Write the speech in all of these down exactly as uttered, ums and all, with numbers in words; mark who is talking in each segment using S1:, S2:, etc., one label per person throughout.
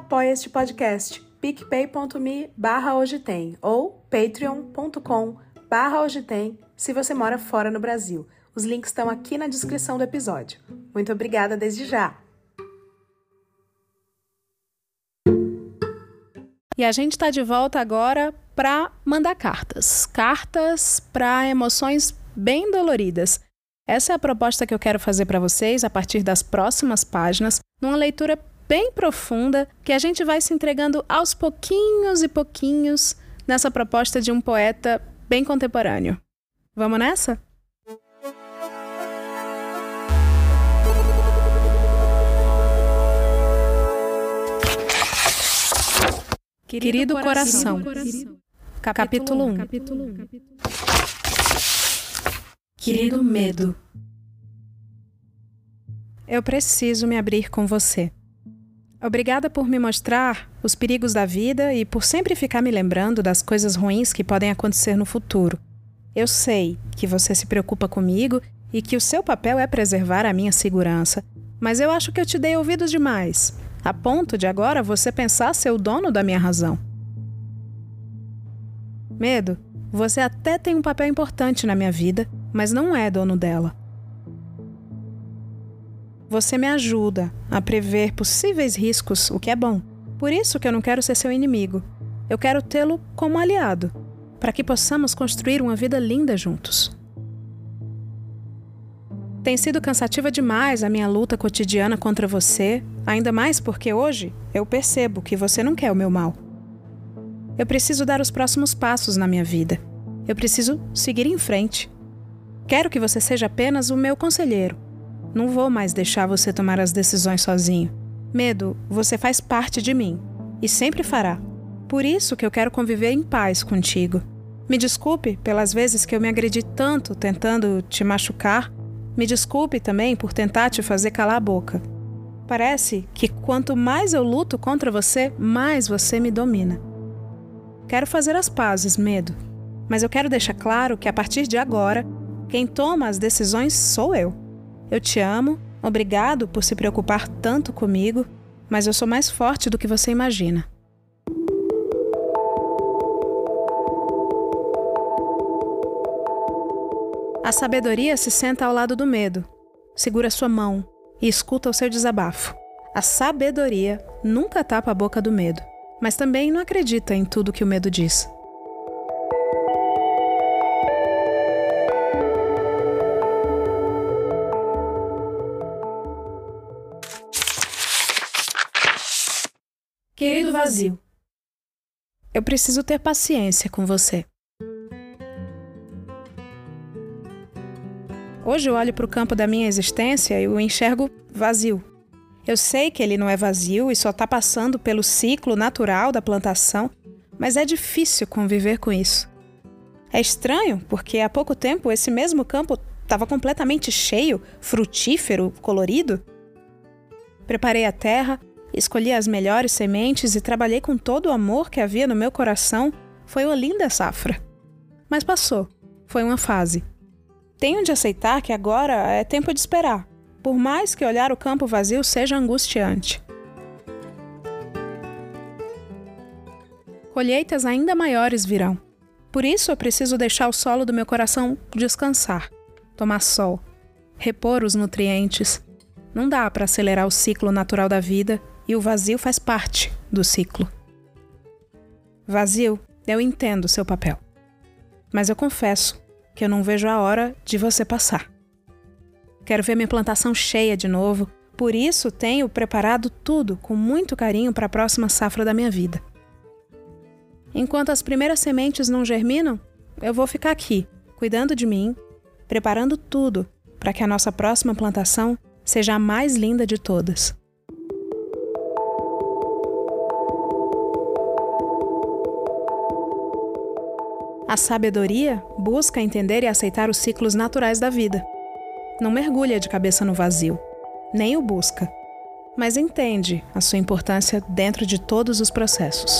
S1: apoie este podcast, picpay.me barra hoje tem ou patreon.com barra hoje tem se você mora fora no Brasil. Os links estão aqui na descrição do episódio. Muito obrigada desde já! E a gente está de volta agora para mandar cartas. Cartas para emoções bem doloridas. Essa é a proposta que eu quero fazer para vocês a partir das próximas páginas, numa leitura bem profunda, que a gente vai se entregando aos pouquinhos e pouquinhos nessa proposta de um poeta bem contemporâneo. Vamos nessa? Querido, Querido coração, coração. Capítulo um. Querido medo. Eu preciso me abrir com você. Obrigada por me mostrar os perigos da vida e por sempre ficar me lembrando das coisas ruins que podem acontecer no futuro. Eu sei que você se preocupa comigo e que o seu papel é preservar a minha segurança, mas eu acho que eu te dei ouvidos demais, a ponto de agora você pensar ser o dono da minha razão. Medo, você até tem um papel importante na minha vida, mas não é dono dela. Você me ajuda a prever possíveis riscos, o que é bom. Por isso que eu não quero ser seu inimigo. Eu quero tê-lo como aliado, para que possamos construir uma vida linda juntos. Tem sido cansativa demais a minha luta cotidiana contra você, ainda mais porque hoje eu percebo que você não quer o meu mal. Eu preciso dar os próximos passos na minha vida. Eu preciso seguir em frente. Quero que você seja apenas o meu conselheiro. Não vou mais deixar você tomar as decisões sozinho. Medo, você faz parte de mim. E sempre fará. Por isso que eu quero conviver em paz contigo. Me desculpe pelas vezes que eu me agredi tanto tentando te machucar. Me desculpe também por tentar te fazer calar a boca. Parece que quanto mais eu luto contra você, mais você me domina. Quero fazer as pazes, Medo. Mas eu quero deixar claro que a partir de agora, quem toma as decisões sou eu. Eu te amo, obrigado por se preocupar tanto comigo, mas eu sou mais forte do que você imagina. A sabedoria se senta ao lado do medo, segura sua mão e escuta o seu desabafo. A sabedoria nunca tapa a boca do medo, mas também não acredita em tudo que o medo diz. Querido vazio, eu preciso ter paciência com você. Hoje eu olho para o campo da minha existência e o enxergo vazio. Eu sei que ele não é vazio e só está passando pelo ciclo natural da plantação, mas é difícil conviver com isso. É estranho, porque há pouco tempo esse mesmo campo estava completamente cheio, frutífero, colorido. Preparei a terra, escolhi as melhores sementes e trabalhei com todo o amor que havia no meu coração. Foi uma linda safra. Mas passou. Foi uma fase. Tenho de aceitar que agora é tempo de esperar, por mais que olhar o campo vazio seja angustiante. Colheitas ainda maiores virão. Por isso eu preciso deixar o solo do meu coração descansar, tomar sol, repor os nutrientes. Não dá para acelerar o ciclo natural da vida e o vazio faz parte do ciclo. Vazio, eu entendo seu papel. Mas eu confesso que eu não vejo a hora de você passar. Quero ver minha plantação cheia de novo, por isso tenho preparado tudo com muito carinho para a próxima safra da minha vida. Enquanto as primeiras sementes não germinam, eu vou ficar aqui, cuidando de mim, preparando tudo para que a nossa próxima plantação seja a mais linda de todas. A sabedoria busca entender e aceitar os ciclos naturais da vida. Não mergulha de cabeça no vazio, nem o busca, mas entende a sua importância dentro de todos os processos.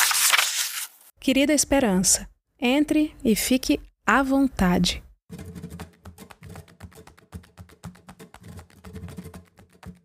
S1: Querida Esperança, entre e fique à vontade.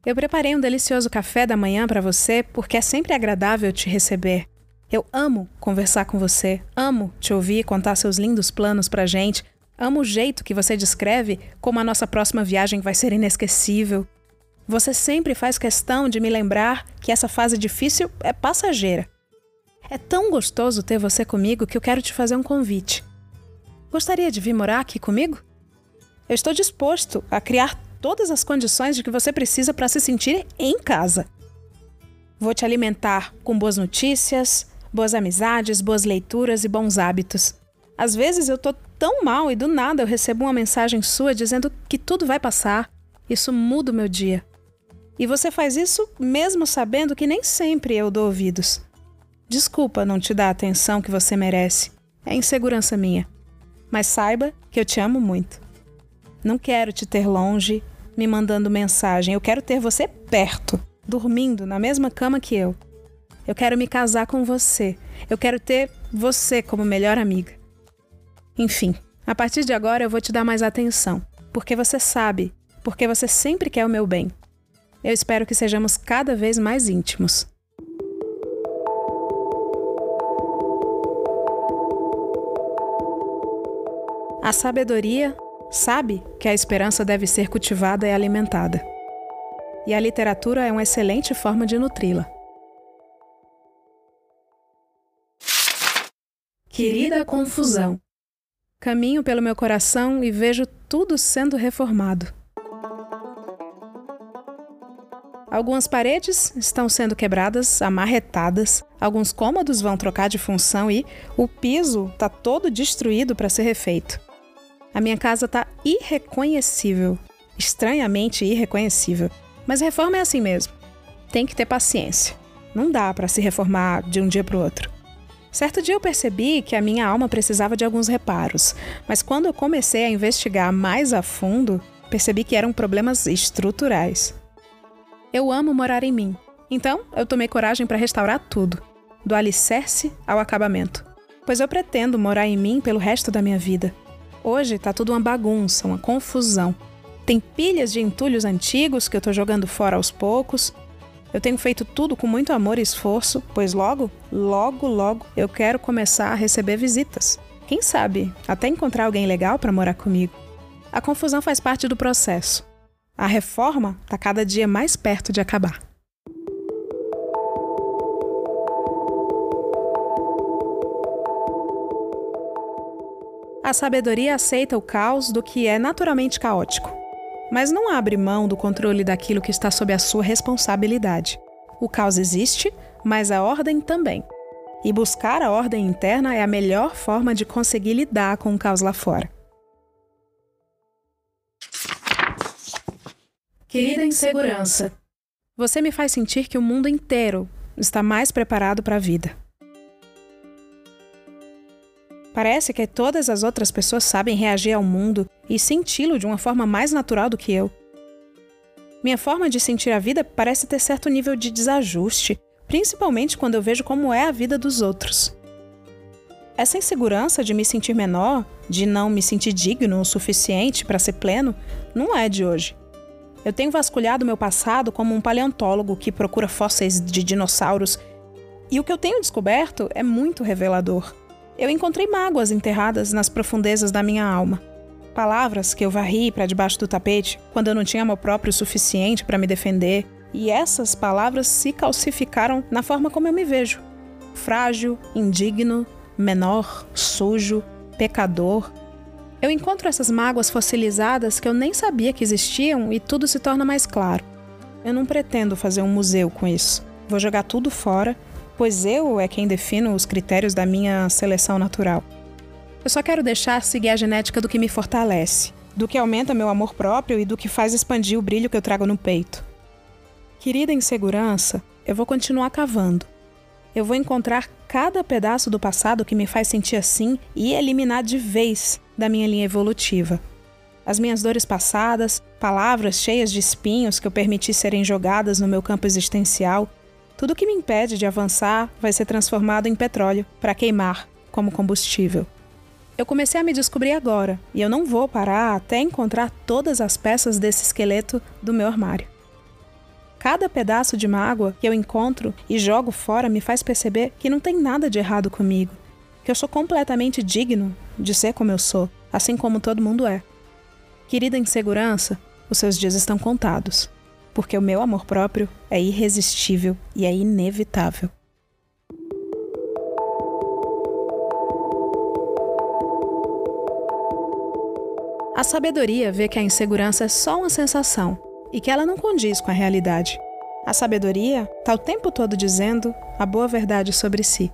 S1: Eu preparei um delicioso café da manhã para você porque é sempre agradável te receber. Eu amo conversar com você, amo te ouvir contar seus lindos planos pra gente, amo o jeito que você descreve como a nossa próxima viagem vai ser inesquecível. Você sempre faz questão de me lembrar que essa fase difícil é passageira. É tão gostoso ter você comigo que eu quero te fazer um convite. Gostaria de vir morar aqui comigo? Eu estou disposto a criar todas as condições de que você precisa para se sentir em casa. Vou te alimentar com boas notícias, boas amizades, boas leituras e bons hábitos. Às vezes eu tô tão mal e do nada eu recebo uma mensagem sua dizendo que tudo vai passar. Isso muda o meu dia. E você faz isso mesmo sabendo que nem sempre eu dou ouvidos. Desculpa não te dar a atenção que você merece. É insegurança minha. Mas saiba que eu te amo muito. Não quero te ter longe, me mandando mensagem. Eu quero ter você perto, dormindo na mesma cama que eu. Eu quero me casar com você. Eu quero ter você como melhor amiga. Enfim, a partir de agora eu vou te dar mais atenção. Porque você sabe, porque você sempre quer o meu bem. Eu espero que sejamos cada vez mais íntimos. A sabedoria sabe que a esperança deve ser cultivada e alimentada. E a literatura é uma excelente forma de nutri-la. Querida confusão. Caminho pelo meu coração e vejo tudo sendo reformado. Algumas paredes estão sendo quebradas, amarretadas, alguns cômodos vão trocar de função e o piso está todo destruído para ser refeito. A minha casa está irreconhecível, estranhamente irreconhecível. Mas reforma é assim mesmo. Tem que ter paciência. Não dá para se reformar de um dia para o outro. Certo dia eu percebi que a minha alma precisava de alguns reparos, mas quando eu comecei a investigar mais a fundo, percebi que eram problemas estruturais. Eu amo morar em mim, então eu tomei coragem para restaurar tudo, do alicerce ao acabamento, pois eu pretendo morar em mim pelo resto da minha vida. Hoje tá tudo uma bagunça, uma confusão. Tem pilhas de entulhos antigos que eu tô jogando fora aos poucos. Eu tenho feito tudo com muito amor e esforço, pois logo, logo, logo eu quero começar a receber visitas. Quem sabe, até encontrar alguém legal para morar comigo. A confusão faz parte do processo. A reforma tá cada dia mais perto de acabar. A sabedoria aceita o caos do que é naturalmente caótico, mas não abre mão do controle daquilo que está sob a sua responsabilidade. O caos existe, mas a ordem também. E buscar a ordem interna é a melhor forma de conseguir lidar com o caos lá fora. Querida insegurança, você me faz sentir que o mundo inteiro está mais preparado para a vida. Parece que todas as outras pessoas sabem reagir ao mundo e senti-lo de uma forma mais natural do que eu. Minha forma de sentir a vida parece ter certo nível de desajuste, principalmente quando eu vejo como é a vida dos outros. Essa insegurança de me sentir menor, de não me sentir digno o suficiente para ser pleno, não é de hoje. Eu tenho vasculhado meu passado como um paleontólogo que procura fósseis de dinossauros, e o que eu tenho descoberto é muito revelador. Eu encontrei mágoas enterradas nas profundezas da minha alma. Palavras que eu varri para debaixo do tapete quando eu não tinha amor próprio suficiente para me defender. E essas palavras se calcificaram na forma como eu me vejo. Frágil, indigno, menor, sujo, pecador. Eu encontro essas mágoas fossilizadas que eu nem sabia que existiam e tudo se torna mais claro. Eu não pretendo fazer um museu com isso. Vou jogar tudo fora, pois eu é quem defino os critérios da minha seleção natural. Eu só quero deixar seguir a genética do que me fortalece, do que aumenta meu amor próprio e do que faz expandir o brilho que eu trago no peito. Querida insegurança, eu vou continuar cavando. Eu vou encontrar cada pedaço do passado que me faz sentir assim e eliminar de vez da minha linha evolutiva. As minhas dores passadas, palavras cheias de espinhos que eu permiti serem jogadas no meu campo existencial, tudo que me impede de avançar vai ser transformado em petróleo para queimar como combustível. Eu comecei a me descobrir agora e eu não vou parar até encontrar todas as peças desse esqueleto do meu armário. Cada pedaço de mágoa que eu encontro e jogo fora me faz perceber que não tem nada de errado comigo, que eu sou completamente digno de ser como eu sou, assim como todo mundo é. Querida insegurança, os seus dias estão contados, porque o meu amor próprio é irresistível e é inevitável. A sabedoria vê que a insegurança é só uma sensação e que ela não condiz com a realidade. A sabedoria está o tempo todo dizendo a boa verdade sobre si.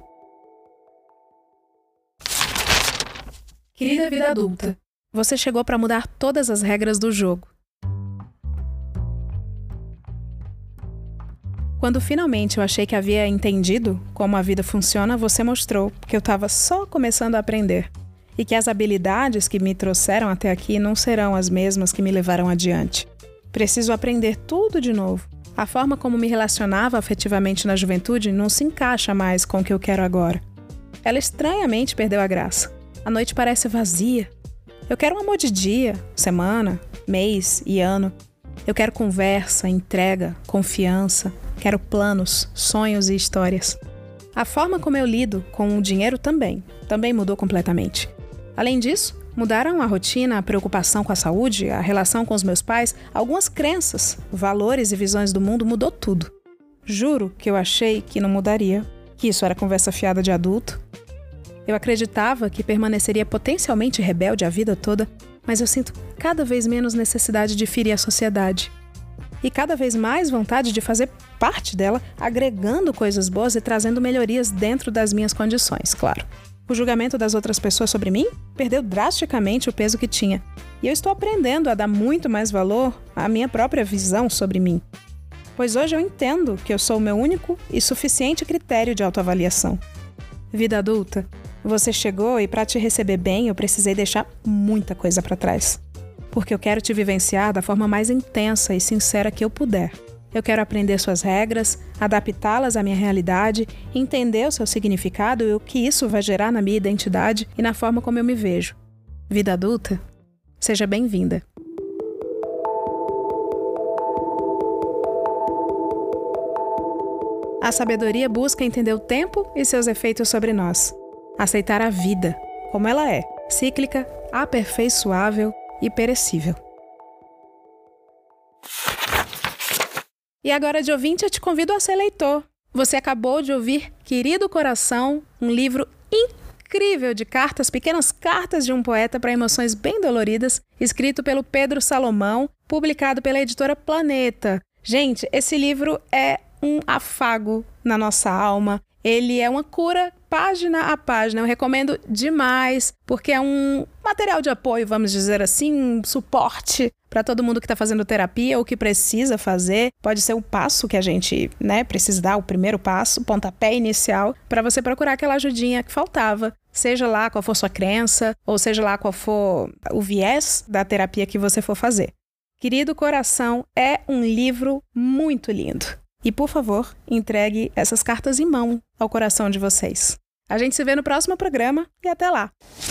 S1: Querida vida adulta, você chegou para mudar todas as regras do jogo. Quando finalmente eu achei que havia entendido como a vida funciona, você mostrou que eu estava só começando a aprender e que as habilidades que me trouxeram até aqui não serão as mesmas que me levaram adiante. Preciso aprender tudo de novo. A forma como me relacionava afetivamente na juventude não se encaixa mais com o que eu quero agora. Ela estranhamente perdeu a graça. A noite parece vazia. Eu quero um amor de dia, semana, mês e ano. Eu quero conversa, entrega, confiança. Quero planos, sonhos e histórias. A forma como eu lido com o dinheiro também, também mudou completamente. Além disso, mudaram a rotina, a preocupação com a saúde, a relação com os meus pais, algumas crenças, valores e visões do mundo, mudou tudo. Juro que eu achei que não mudaria, que isso era conversa fiada de adulto. Eu acreditava que permaneceria potencialmente rebelde a vida toda, mas eu sinto cada vez menos necessidade de ferir a sociedade. E cada vez mais vontade de fazer parte dela, agregando coisas boas e trazendo melhorias dentro das minhas condições, claro. O julgamento das outras pessoas sobre mim perdeu drasticamente o peso que tinha. E eu estou aprendendo a dar muito mais valor à minha própria visão sobre mim. Pois hoje eu entendo que eu sou o meu único e suficiente critério de autoavaliação. Vida adulta, você chegou e para te receber bem eu precisei deixar muita coisa para trás. Porque eu quero te vivenciar da forma mais intensa e sincera que eu puder. Eu quero aprender suas regras, adaptá-las à minha realidade, entender o seu significado e o que isso vai gerar na minha identidade e na forma como eu me vejo. Vida adulta, seja bem-vinda. A sabedoria busca entender o tempo e seus efeitos sobre nós. Aceitar a vida, como ela é, cíclica, aperfeiçoável e perecível. E agora, de ouvinte, eu te convido a ser leitor. Você acabou de ouvir Querido Coração, um livro incrível de cartas, pequenas cartas de um poeta para emoções bem doloridas, escrito pelo Pedro Salomão, publicado pela editora Planeta. Gente, esse livro é um afago na nossa alma. Ele é uma cura página a página. Eu recomendo demais, porque é um material de apoio, vamos dizer assim, um suporte para todo mundo que está fazendo terapia ou que precisa fazer. Pode ser o passo que a gente, né, precisa dar, o primeiro passo, o pontapé inicial, para você procurar aquela ajudinha que faltava. Seja lá qual for sua crença, ou seja lá qual for o viés da terapia que você for fazer. Querido Coração é um livro muito lindo. E, por favor, entregue essas cartas em mão ao coração de vocês. A gente se vê no próximo programa e até lá!